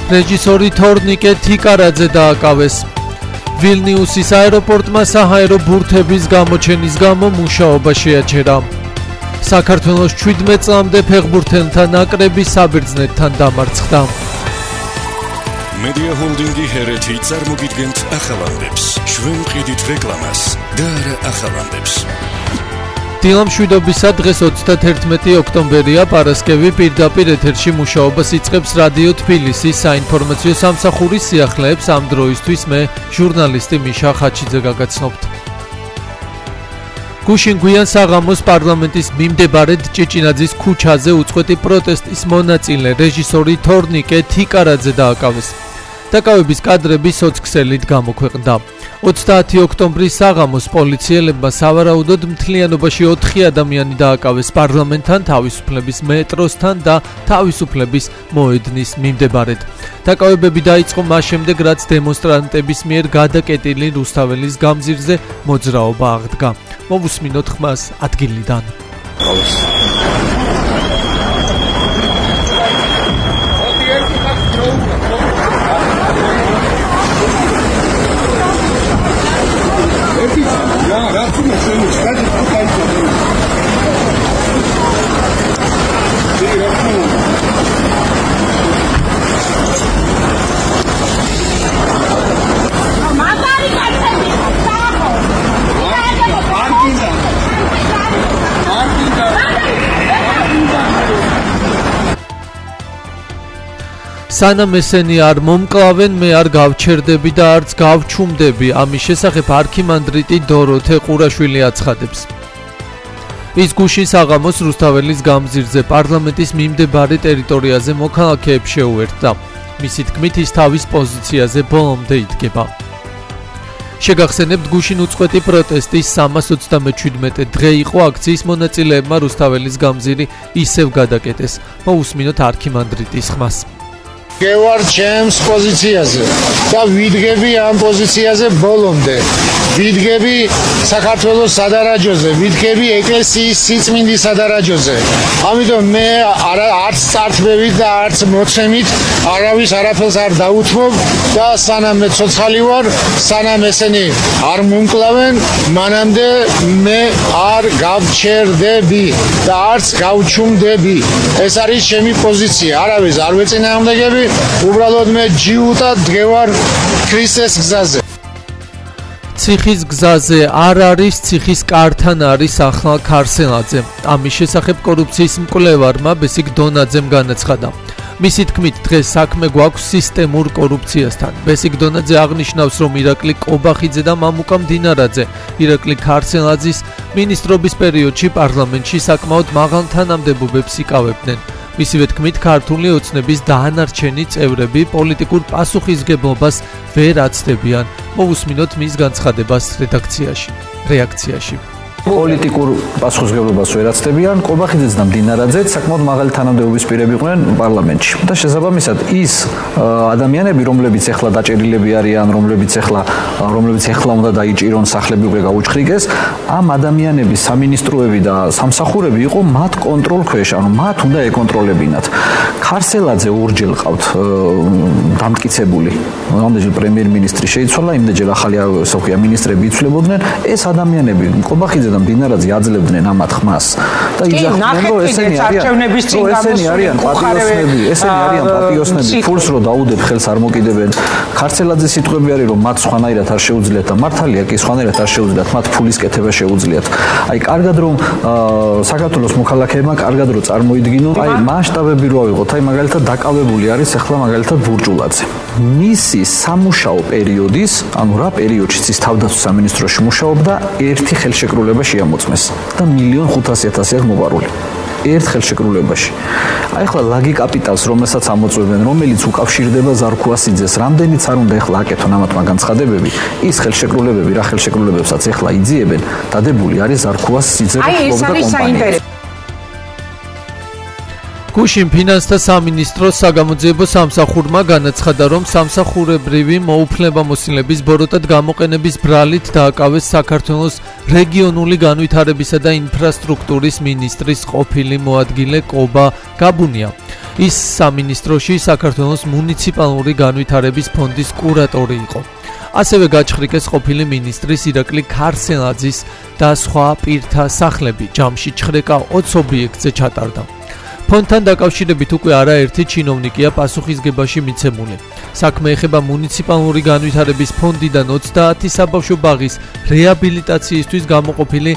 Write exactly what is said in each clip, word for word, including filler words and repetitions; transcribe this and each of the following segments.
რეჟისორი თორნიკე თიკარაძე დააკავეს. ვილნიუსის აეროპორტმა საჰაერო ბურთების გამოჩენის გამო მუშაობა შეაჩერა. საქართველოს შვიდმეტ წლამდე ფეხბურთელთა ნაკრები საბერძნეთთან დამარცხდა. Media Holding-ი ჰერეთი წარმოგიდგენთ ახალამდებს. ჩვენ ვყიდით რეკლამას და არა ახალამდებს. დილამშვიდობისა დღეს ოცდათერთმეტი ოქტომბერია, პარასკევი, პირდაპირ ეთერში მუშაობას იწყებს რადიო თბილისის საინფორმაციო სამსახურის სიახლეებს. ამ დროისთვის მე ჟურნალისტი მიშა ხაჩიძე გაგაცნობთ. გუშინ გვიან საღამოს პარლამენტის მიმდებარედ ჭიჭინაძის ქუჩაზე უწყვეტი პროტესტის მონაწილე რეჟისორი თორნიკე თიკარაძე დააკავეს. დაკავების კადრები სოცქსელით გამოქვეყნდა. ოცდაათი ოქტომბრის საღამოს პოლიციელებმა სავარაუდოდ მთლიანობაში ოთხი ადამიანი დააკავეს პარლამენტთან, თავისუფლების მეტროსთან და თავისუფლების მოედნის მიმდებარედ. დაკავებები დაიწყო მას შემდეგ, რაც დემონსტრანტების მიერ გადაკეტილი რუსთაველის გამზირზე მოძრაობა აღდგა. მოვუსმინოთ ხმას ადგილიდან. სანამ ესენი არ მომკლავენ, მე არ გავჩერდები და არც გავჩუმდები. ამის შესახებ არქიმანდრიტი დოროთე ყურაშვილი აცხადებს. ის გუშინ საღამოს რუსთაველის გამზირზე პარლამენტის მიმდებარე ტერიტორიაზე მოქალაქეებს შეუერთდა. მისი თქმით, ის თავის პოზიციაზე ბოლომდე იდგება. შეგახსენებთ, გუშინ უწყვეტი პროტესტის სამას ოცდამეჩვიდმეტე დღე იყო. აქციის მონაწილეებმა რუსთაველის გამზირი ისევ გადაკეტეს. მოვუსმინოთ არქიმანდრიტის ხმას. გევარ ჩემს პოზიციაზე და ვიდგები ამ პოზიციაზე ბოლომდე. ვიდგები საქართველოს სადარაჯოზე, ვიდგები ეკლესიის სიწმინდის სადარაჯოზე. ამიტომ მე არც წართმევით და არც მოცემით არავის არაფერს არ დაუთმობ და სანამ მე ცოცხალი ვარ, სანამ ესენი არ მომკლავენ, მანამდე მე არ გავჩერდები და არც გავჩუმდები. ეს არის ჩემი პოზიცია. არავის არ ვეწინააღმდეგები. უბრალოდ მე ჯიუტად დგევარ ქრისტეს გზაზე. ციხის გზაზე არ არის, ციხის კართან არის ახლა ქარსელაძე. ამის შესახებ კორუფციის მკვლევარმა ბესიკ დონაძემ განაცხადა. მისი თქმით, დღეს საქმე გვაქვს სისტემურ კორუფციასთან. ბესიკ დონაძე აღნიშნავს, რომ ირაკლი კობახიძე და მამუკა მდინარაძე ირაკლი ქარსელაძის მინისტრობის პერიოდში პარლამენტში საკმაოდ მაღალ თანამდებობებს იკავებდნენ. მისივე თქმით, ქართული ოცნების დაანარჩენი წევრები პოლიტიკურ პასუხისგებლობას ვერ აცდებიან. მოვუსმინოთ მის განცხადებას რედაქციაში, რეაქციაში. პოლიტიკურ პასუხისგებლობას ვერ აცდებიან. კობახიძეც და მდინარაძეც საკმაოდ მაღალი თანამდებობის პირები იყვნენ პარლამენტში. და შესაბამისად ის ადამიანები, რომლებიც ახლა დაჭერილები არიან, რომლებიც ახლა რომლებიც ახლა უნდა დაიჭირონ სახლები უკვე გაუჩხრიკეს, ამ ადამიანების სამინისტროები და სამსახურები იყო მათ კონტროლ ქვეშ, ანუ მათ უნდა ეკონტროლებინათ. ქარსელაძე ორჯერ ყავთ დამტკიცებული. რამდენჯერ პრემიერ-მინისტრი შეიცვალა, იმდენჯერ ახალი ასე ვთქვია მინისტრები იცვლებოდნენ. ეს ადამიანები კობახიძე და მდინარაძე აძლევდნენ ამათ ხმას და იძახდნენ, რომ ესენი არიან ესენი არიან პატიოსნები, ესენი არიან პატიოსნები, ფულს რო დაუდებ ხელს არ მოკიდებენ. ქარსელაძის სიტყვები არის, რომ მათ სხვანაირად არ შეუძლიათ და მართალია კი სხვანაირად არ შეუძლიათ, მათ ფულის კეთება შეუძლიათ. აი კარგად რომ საქართველოს მოქალაქეებმა კარგად რო წარმოიდგინონ, აი მასშტაბები რო ავიღოთ, აი მაგალითად დაკავებული არის ახლა მაგალითად ბურჭულაძე. მისი სამუშაო პერიოდის, ანუ რა პერიოდშიც ის თავდაცვის სამინისტროში მუშაობდა, ერთი ხელშეკრულება შეამოწმეს და მილიონ ხუთასი ათასი აქვს მოპარული. ერთ ხელშეკრულებაში. აი ახლა ლაგი კაპიტალს, რომელსაც ამოწმებენ, რომელიც უკავშირდება ზარქუასიძეს, რამდენიც არ უნდა ახლა აკეთონ ამათმა განცხადებები, ის ხელშეკრულებები, რა ხელშეკრულებებსაც ახლა იძიებენ, დადებული არის ზარქუასიძე და კომპანია. გუშინ ფინანსთა სამინისტროს საგამოძიებო სამსახურმა განაცხადა, რომ სამსახურებრივი მოუფლებამოსილების ბოროტად გამოყენების ბრალით დააკავეს საქართველოს რეგიონული განვითარებისა და ინფრასტრუქტურის მინისტრის ყოფილი მოადგილე კობა გაბუნია. ის სამინისტროში საქართველოს მუნიციპალური განვითარების ფონდის კურატორი იყო. ასევე გაჩხრიკეს ყოფილი მინისტრის ირაკლი ქარსელაძის და სხვა პირთა სახლები. ჯამში ჩხრეკა ოცი ობიექტზე ჩატარდა. ფონდთან დაკავშირებით უკვე არაერთი ჩინოვნიკია პასუხისგებაში მიცემული. საქმე ეხება მუნიციპალური განვითარების ფონდიდან ოცდაათი საბავშვო ბაღის რეაბილიტაციისთვის გამოყოფილი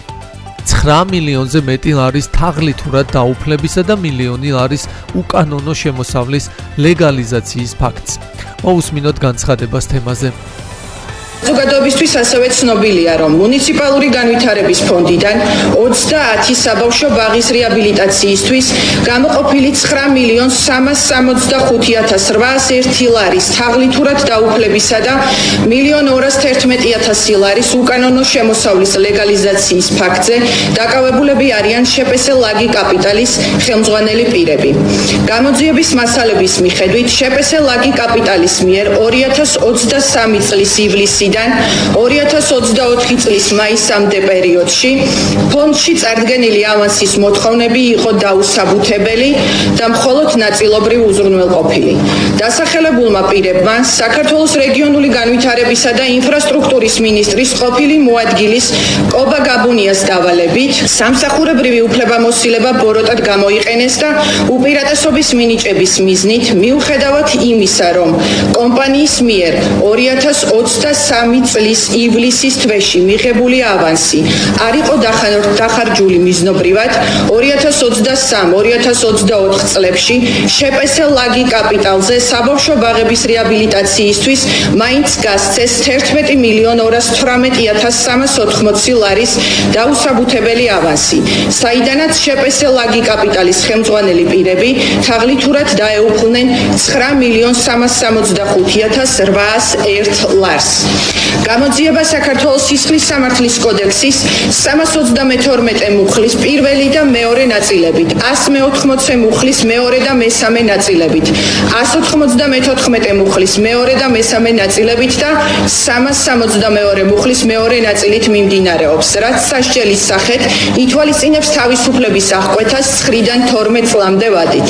ცხრა მილიონზე მეტი ლარის თაღლითურად დაუფლებისა და მილიონი ლარის უკანონო შემოსავლის ლეგალიზაციის ფაქტს. მოусმინოთ განცხადებას თემაზე. საზოგადოებისთვის ასევე ცნობილია, რომ მუნიციპალური განვითარების ფონდიდან ოცდაათი საბავშვო ბაღის რეაბილიტაციისთვის გამოყოფილი ცხრა მილიონ სამას სამოცდახუთი ათას რვაას ერთი ლარის თაღლითურად დაუფლებისა და მილიონ ორას თერთმეტი ათასი ლარის უკანონო შემოსავლის ლეგალიზაციის ფაქტზე დაკავებულები არიან შეპესე ლაგი კაპიტალის ხელმძღვანელი პირები. გამოძიების მასალების მიხედვით შეპესე ლაგი კაპიტალის მიერ ორი ათას ოცდასამი წლის ივლისიდან ორი ათას ოცდაოთხი წლის მაისამდე პერიოდში ფონდში წარდგენილი ავანსის მოთხოვნები იყო დაუსაბუთებელი და მხოლოდ ნაწილობრივ უზრუნველყოფილი. დასახელებულმა პირებმა საქართველოს რეგიონული განვითარებისა და ინფრასტრუქტურის მინისტრის ყოფილი მოადგილის კობა გაბუნიას დავალებით სამსახურებრივი უფლებამოსილება ბოროტად გამოიყენეს და უპირატესობის მინიჭების მიზნით მიუხედავად იმისა, რომ კომპანიის მიერ ორი ათას ოცდასამი წლის ივლისის თვეში მიღებული ავანსი არ იყო დახარჯული მიზნობრივად, ორი ათას ოცდასამ ორი ათას ოცდაოთხ წლებში შეპესე ლაგი კაპიტალზე საბავშვო ბაღების რეაბილიტაციისთვის მაინც გასცეს თერთმეტი მილიონ ორას თვრამეტი ათას სამას ოთხმოცი ლარის დაუსაბუთებელი ავანსი, საიდანაც შეპესე ლაგი კაპიტალის ხელმძღვანელი პირები თაღლითურად დაეუფლნენ ცხრა მილიონ სამას სამოცდახუთი ათას რვაას ერთ ლარს. გამოძიება საქართველოს სისხლის სამართლის კოდექსის სამას ოცდამეთორმეტე მუხლის პირველი და მეორე ნაწილებით, ას მეოთხმოცე მუხლის მეორე და მესამე ნაწილებით, ას ოთხმოცდამეთოთხმეტე მუხლის მეორე და მესამე ნაწილებით და სამას სამოცდამეორე მუხლის მეორე ნაწილით მიმდინარეობს, რაც სასჯელის სახით ითვალისწინებს თავისუფლების აღკვეთას ცხრიდან თორმეტ წლამდე ვადით.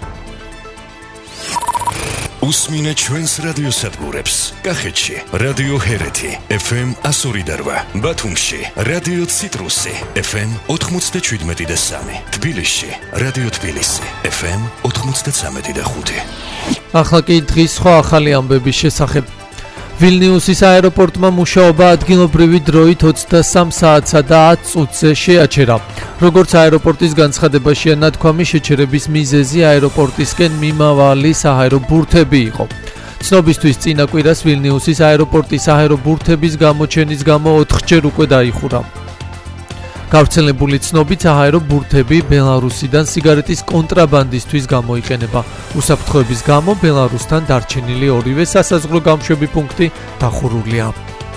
უსმინეთ ჩვენს რადიოსადგურებს. კახეთში რადიო ჰერეთი ეფ ემ εκατო ორი და რვა, ბათუმში რადიო ციტრუსი ეფ ემ ოთხმოცდაშვიდმეტი და სამი, თბილისში რადიო თბილისი ეფ ემ ოთხმოცდაცამეტი და ხუთი. ახლა კი დღის სხვა ახალი ამბების შესახებ. ვილნიუსის აეროპორტმა მუშაობა ადგილობრივი დროით ოცდასამ საათსა და ათი წუთზე შეაჩერა. როგორც აეროპორტის განცხადებაშია ნათქვამი, შეჩერების მიზეზი აეროპორტისკენ მიმავალი საჰაერო ბურთები იყო. ცნობისთვის წინა კვირას ვილნიუსის აეროპორტის საჰაერო ბურთების გამოჩენის გამო ოთხჯერ უკვე დაიხურა. გავრცელებული ცნობით საჰაერო ბურთები ბელარუსიდან სიგარეტის კონტრაბანდისთვის გამოიყენება. უსაფრთხოების გამო ბელარუსთან დარჩენილი ორივე სასაზღვრო გამშვები პუნქტი დახურულია.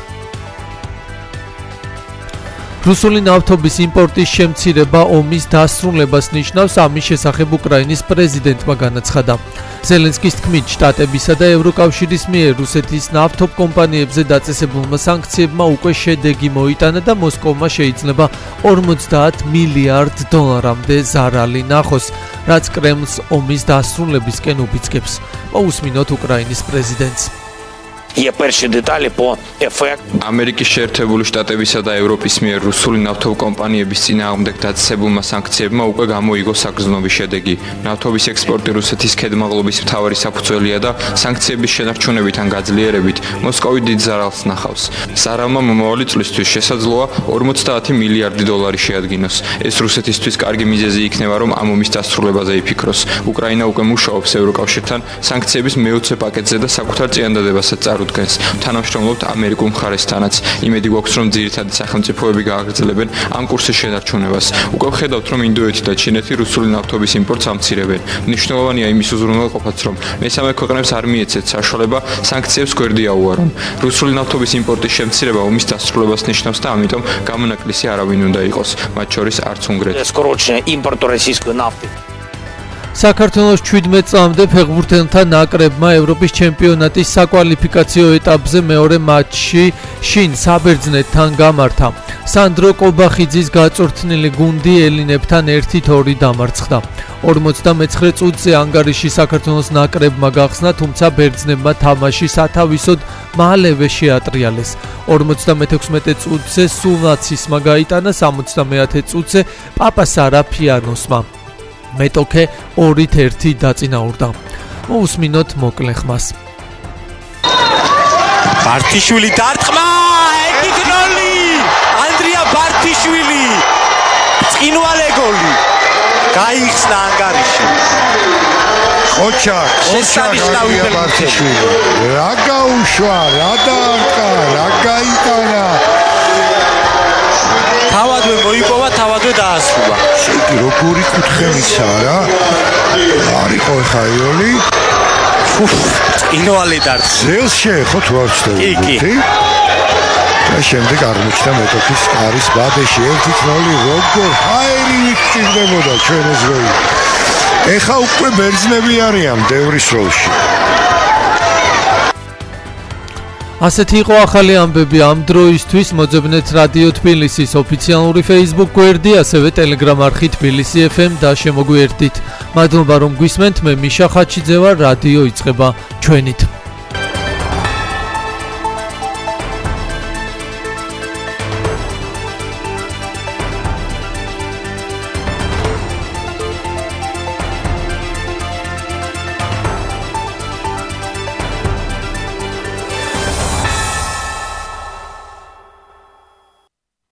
რუსული ნავთობის იმპორტის შემცირება ომის დასრულებას ნიშნავს, ამის შესახებ უკრაინის პრეზიდენტმა განაცხადა. ზელენსკის თქმით, შტატებისა და ევროკავშირის მიერ რუსეთის ნავთობ კომპანიებზე დაწესებულმა სანქციებმა უკვე შედეგი მოიტანა და მოსკოვმა შეიძლება ორმოცდაათ მილიარდ დოლარამდე ზარალი ნახოს, რაც კრემლს ომის დასრულებისკენ უბიძგებს. მოусმინოთ უკრაინის პრეზიდენტს. Є перші деталі по ефекту. ამერიკის შეერთებული შტატებისა და ევროპის მიერ რუსული ნავთობკომპანიების წინააღმდეგ დაწესებულმა სანქციებმა უკვე გამოიგო საგრძნობი შედეგი. ნავთობის ექსპორტი რუსეთის ქედმაღლობის მთავარი საფუძველია და სანქციების შენარჩუნებით ან გაძლიერებით მოსკოვი დიდ ზარალს ნახავს. ზარალმა მომავალი წლისთვის შესაძლოა ორმოცდაათი მილიარდი დოლარი შეადგინოს. ეს რუსეთისთვის კარგი მიზეზი იქნება, რომ ამ ომის დასრულებაზე იფიქროს. უკრაინა უკვე მუშაობს ევროკავშირთან სანქციების მეოცე პაკეტზე და საკუთარ წინადადებასაც წარუდგენს. თანამშრომლობთ ამერიკულ მხარესთანაც. იმედი გვაქვს, რომ ძირითადი სახელმწიფოები გააგრძელებენ ამ კურსის შენარჩუნებას. უკვე ვხედავთ, რომ ინდოეთი და ჩინეთი რუსული ნავთობის იმპორტს ამცირებენ. მნიშვნელოვანია იმის უზრუნველყოფაც, რომ მესამე ქვეყნებს არ მიეცეთ საშუალება სანქციებს გვერდი აუარონ. რუსული ნავთობის იმპორტის შემცირება ომის დასრულებას ნიშნავს და ამიტომ გამონაკლისი არავინ უნდა იყოს, მათ შორის არც უნგრეთი. Скорочення імпорту російської нафти. საქართველოს ჩვიდმეტ წლამდე ფეხბურთელთა ნაკრებმა ევროპის ჩემპიონატის საკვალიფიკაციო ეტაპზე მეორე მატჩი შინ საბერძნეთთან გამართა. სანდრო კობახიძის გაწვრთნილი გუნდი ელინებთან ერთი ორი დამარცხდა. ორმოცდამეცხრე წუთზე ანგარიში საქართველოს ნაკრებმა გახსნა, თუმცა ბერძნებმა თამაში სათავისოდ მალევე შეატრიალეს. ორმოცდამექვსმეტე წუთზე სულნაცისმა გაიტანა, სამოცდამეათე წუთზე პაპასარაფიანოსმა. მეტოქე ორით ერთი დაწინაურდა. მოусმინოთ მოკლე ხმას. ბარტიშვილი დარტყმა, ეკიგნოლი, ანდრია ბარტიშვილი, წინვალე გოლი, გაიხსნა ანგარიში. ოჩა, შესანიშნავი ბარტიშვილი, რა გაუშვა, რა დაარტყა, რა გაიტანა. თავადვე მოიპოვა, თავადვე დაასრულა. შეგი როგორი კუთხემიცა რა. არისო ხა იოლი. წინვალე დარტყმა. ზელს შეეხო თუ არ ვცდები. კი, კი. და შემდეგ აღმოჩნდა მეტოქის კარის ბადეში ერთი ნული როგორ ჰაერი ვიწირდებოდა ჩვენ ეს როლი. ეხა უკვე ბერძნები არიან დევრის როლში. ასეთი იყო ახალი ამბები ამ დროისთვის. მოძებნეთ რადიო თბილისის ოფიციალური Facebook გვერდი, ასევე Telegram არხი თბილისი ეფ ემ და შემოგვიერთდით. მადლობა რომ გვისმენთ, მე მიშა ხაჩიძე ვარ, რადიო იწყება ჩვენით.